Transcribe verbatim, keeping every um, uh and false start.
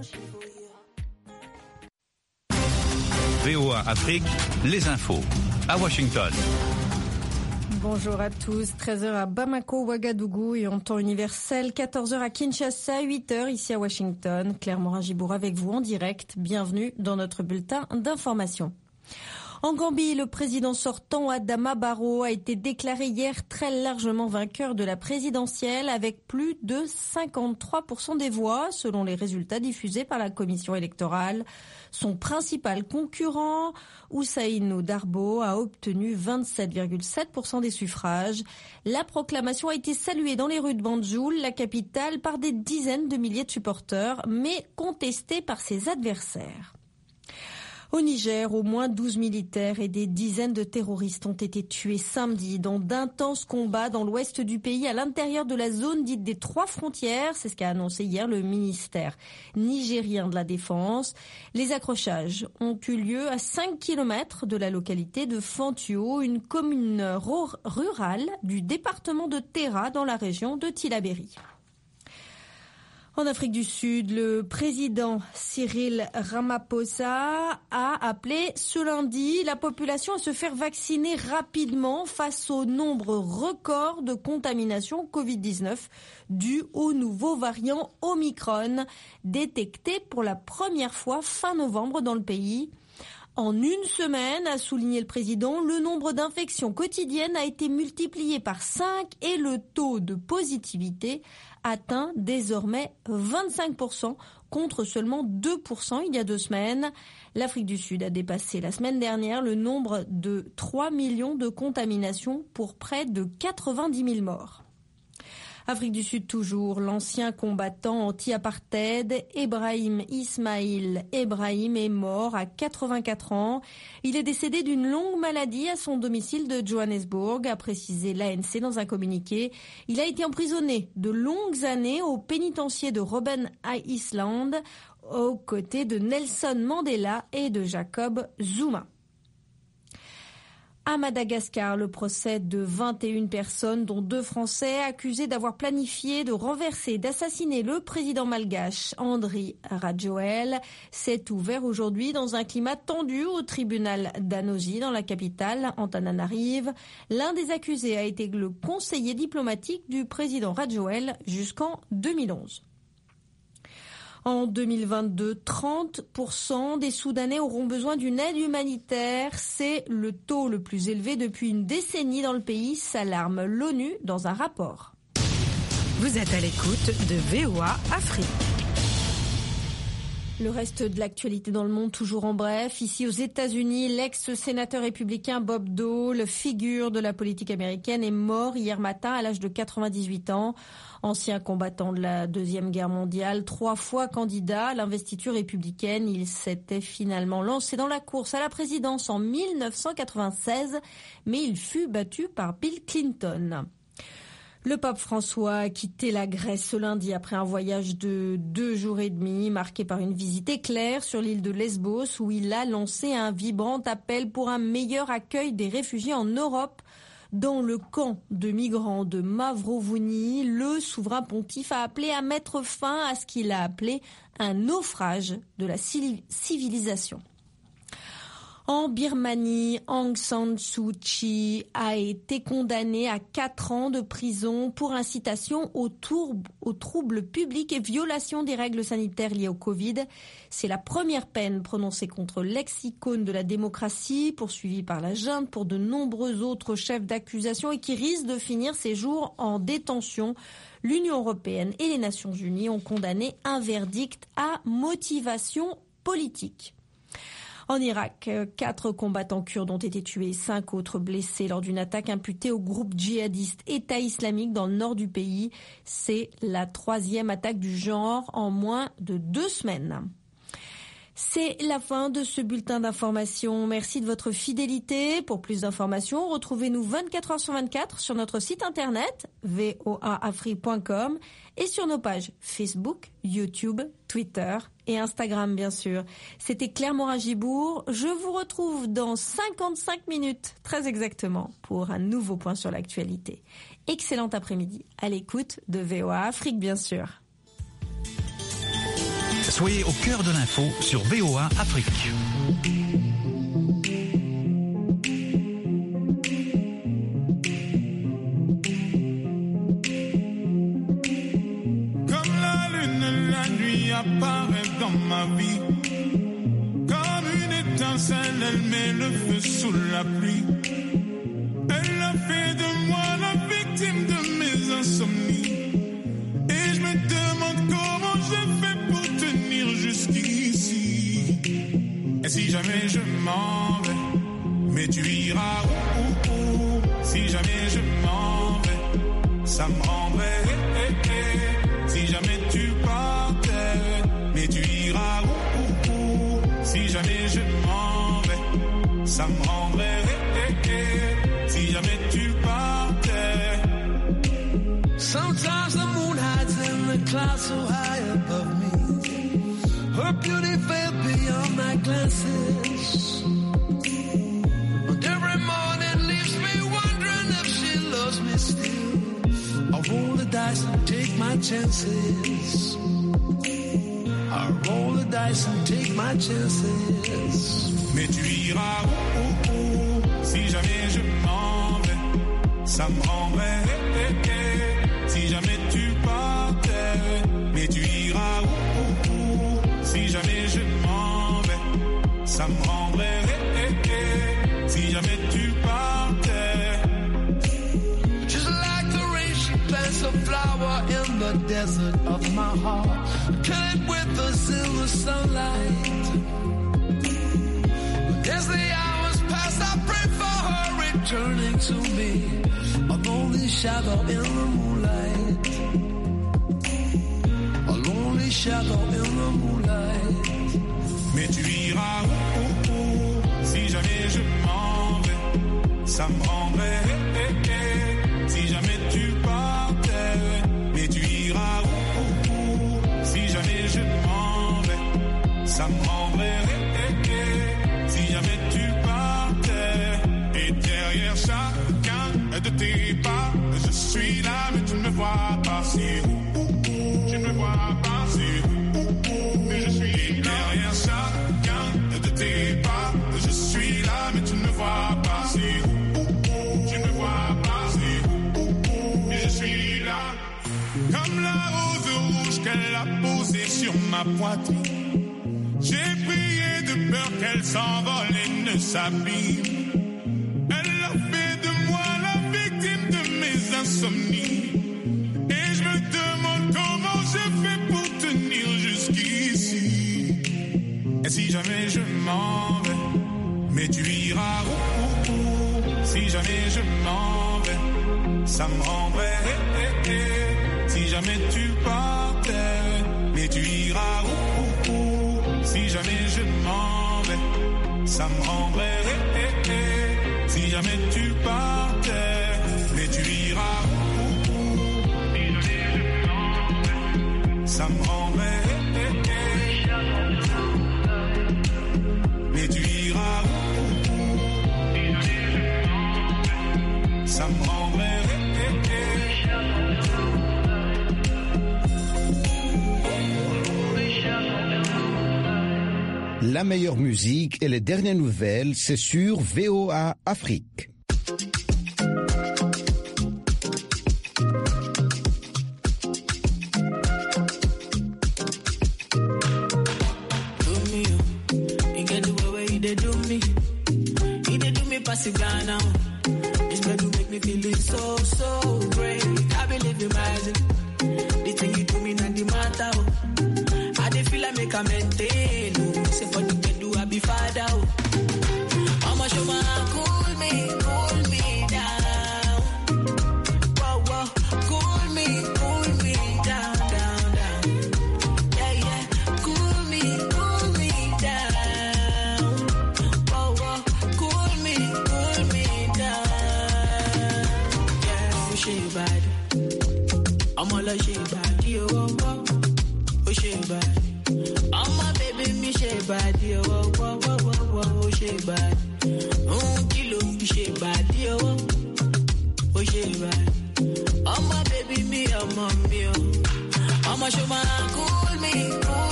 V O A Afrique, les infos à Washington. Bonjour à tous, treize heures à Bamako, Ouagadougou et en temps universel, quatorze heures à Kinshasa, huit heures ici à Washington. Claire Morin-Gibour avec vous en direct. Bienvenue dans notre bulletin d'information. En Gambie, le président sortant Adama Barrow a été déclaré hier très largement vainqueur de la présidentielle avec plus de cinquante-trois pour cent des voix selon les résultats diffusés par la commission électorale. Son principal concurrent, Ousseynou Darbo, a obtenu vingt-sept virgule sept pour cent des suffrages. La proclamation a été saluée dans les rues de Banjul, la capitale, par des dizaines de milliers de supporters, mais contestée par ses adversaires. Au Niger, au moins douze militaires et des dizaines de terroristes ont été tués samedi dans d'intenses combats dans l'ouest du pays à l'intérieur de la zone dite des trois frontières. C'est ce qu'a annoncé hier le ministère nigérien de la Défense. Les accrochages ont eu lieu à cinq kilomètres de la localité de Fantio, une commune rurale du département de Terra dans la région de Tillabéri. En Afrique du Sud, le président Cyril Ramaphosa a appelé ce lundi la population à se faire vacciner rapidement face au nombre record de contaminations covid dix-neuf dues au nouveau variant Omicron, détecté pour la première fois fin novembre dans le pays. En une semaine, a souligné le président, le nombre d'infections quotidiennes a été multiplié par cinq et le taux de positivité atteint désormais vingt-cinq pour cent contre seulement deux pour cent il y a deux semaines. L'Afrique du Sud a dépassé la semaine dernière le nombre de trois millions de contaminations pour près de quatre-vingt-dix mille morts. Afrique du Sud toujours, l'ancien combattant anti-apartheid Ebrahim Ismail Ebrahim est mort à quatre-vingt-quatre ans. Il est décédé d'une longue maladie à son domicile de Johannesburg, a précisé l'A N C dans un communiqué. Il a été emprisonné de longues années au pénitencier de Robben Island, aux côtés de Nelson Mandela et de Jacob Zuma. À Madagascar, le procès de vingt et une personnes, dont deux Français, accusés d'avoir planifié de renverser et d'assassiner le président malgache Andry Rajoelina, s'est ouvert aujourd'hui dans un climat tendu au tribunal d'Anosi, dans la capitale, Antananarive. L'un des accusés a été le conseiller diplomatique du président Rajoelina jusqu'en deux mille onze. En deux mille vingt-deux, trente pour cent des Soudanais auront besoin d'une aide humanitaire. C'est le taux le plus élevé depuis une décennie dans le pays, s'alarme l'ONU dans un rapport. Vous êtes à l'écoute de V O A Afrique. Le reste de l'actualité dans le monde, toujours en bref. Ici aux États-Unis, l'ex-sénateur républicain Bob Dole, figure de la politique américaine, est mort hier matin à l'âge de quatre-vingt-dix-huit ans. Ancien combattant de la Deuxième Guerre mondiale, trois fois candidat à l'investiture républicaine, il s'était finalement lancé dans la course à la présidence en mille neuf cent quatre-vingt-seize, mais il fut battu par Bill Clinton. Le pape François a quitté la Grèce ce lundi après un voyage de deux jours et demi marqué par une visite éclair sur l'île de Lesbos où il a lancé un vibrant appel pour un meilleur accueil des réfugiés en Europe. Dans le camp de migrants de Mavrovouni, le souverain pontife a appelé à mettre fin à ce qu'il a appelé un naufrage de la civilisation. En Birmanie, Aung San Suu Kyi a été condamnée à quatre ans de prison pour incitation aux, tourb- aux troubles publics et violation des règles sanitaires liées au Covid. C'est la première peine prononcée contre l'ex-icône de la démocratie, poursuivie par la junte pour de nombreux autres chefs d'accusation et qui risque de finir ses jours en détention. L'Union européenne et les Nations unies ont condamné un verdict à motivation politique. En Irak, quatre combattants kurdes ont été tués, cinq autres blessés lors d'une attaque imputée au groupe djihadiste État islamique dans le nord du pays. C'est la troisième attaque du genre en moins de deux semaines. C'est la fin de ce bulletin d'information. Merci de votre fidélité. Pour plus d'informations, retrouvez-nous vingt-quatre heures sur vingt-quatre sur notre site internet v o a afrique point com et sur nos pages Facebook, YouTube, Twitter et Instagram bien sûr. C'était Claire Morin-Gibour. Je vous retrouve dans cinquante-cinq minutes, très exactement, pour un nouveau point sur l'actualité. Excellent après-midi à l'écoute de V O A Afrique bien sûr. Soyez au cœur de l'info sur V O A Afrique. Comme la lune, la nuit apparaît dans ma vie. Comme une étincelle, elle met le feu sous la pluie. Elle a fait de moi la victime de mes insomnies. Et je me demande comment je fais pour tenir jusqu'ici. Et si jamais je m'en vais, mais tu iras où, où, où. Si jamais je m'en vais, ça me rendrait. Eh, eh, eh. Si jamais tu partais, mais tu iras où, où, où. Si jamais je m'en vais, ça me rendrait. Eh, eh, eh. Si jamais tu partais. Sometimes the moon hides in the clouds so high above me. Her beauty fell beyond my glances. And every morning leaves me wondering if she loves me still. I roll the dice and take my chances. I roll the dice and take my chances. Mais tu iras où, où, où. Si jamais je m'en vais, ça me rendrait. Eh, eh, eh. Si jamais tu partais, mais tu iras où, où, où. Si jamais je m'en vais, ça me rendrait. Eh, eh, eh. Si jamais tu partais. Just like the rain, she plants a flower in the desert of my heart. Kill it with the silver sunlight. As the hours pass, I pray for her returning to me. A lonely shadow in the moonlight. A lonely shadow in the moonlight. Mais tu iras où, où, où. Si jamais je m'en vais, ça me rendrait. Eh, eh, eh. Si jamais tu partais, mais tu iras où, où, où. Si jamais je m'en vais, ça me rendrait. Eh, eh, eh. Si jamais tu partais. Et derrière chacun de tes pas, je suis là, mais tu ne me vois pas. C'est où, où, où. Tu ne me vois pas. C'est où, où, où. Mais je suis là. Derrière chacun de tes pas, je suis là, mais tu ne me vois pas. C'est où, où, où. Tu ne me vois pas. C'est où, où, où. Mais je suis là. Comme la rose rouge qu'elle a posée sur ma poitrine. J'ai prié de peur qu'elle s'envole et ne s'abîme. Elle a fait de moi la victime de mes insomnies. Et je me demande comment je fais pour tenir jusqu'ici. Et si jamais je m'en vais, mais tu iras où, où, où. Si jamais je m'en vais, ça me rendrait. Eh, eh, eh. Si jamais tu partais, mais tu iras où, où, où. Si jamais je m'en vais, ça me rendrait. Eh, eh, eh. Si jamais tu partais, mais tu iras où, où. Si jamais je m'en vais, ça me rendrait. Eh, eh, eh. Mais tu iras où, où. Si jamais je m'en vais, ça me rendrait. Eh, eh, eh. La meilleure musique et les dernières nouvelles, c'est sur V O A Afrique. I'ma show my cool me, cool